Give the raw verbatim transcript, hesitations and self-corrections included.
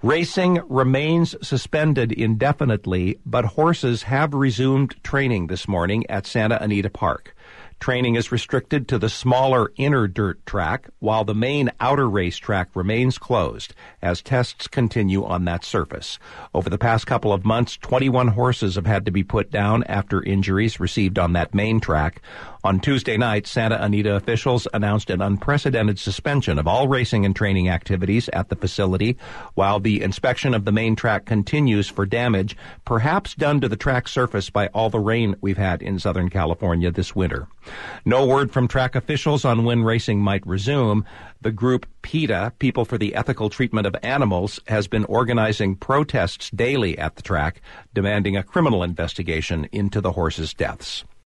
Racing remains suspended indefinitely, but horses have resumed training this morning at Santa Anita Park. Training is restricted to the smaller inner dirt track, while the main outer racetrack remains closed as tests continue on that surface. Over the past couple of months, twenty-one horses have had to be put down after injuries received on that main track. On Tuesday night, Santa Anita officials announced an unprecedented suspension of all racing and training activities at the facility, while the inspection of the main track continues for damage, perhaps done to the track surface by all the rain we've had in Southern California this winter. No word from track officials on when racing might resume. The group PETA, People for the Ethical Treatment of Animals, has been organizing protests daily at the track, demanding a criminal investigation into the horses' deaths.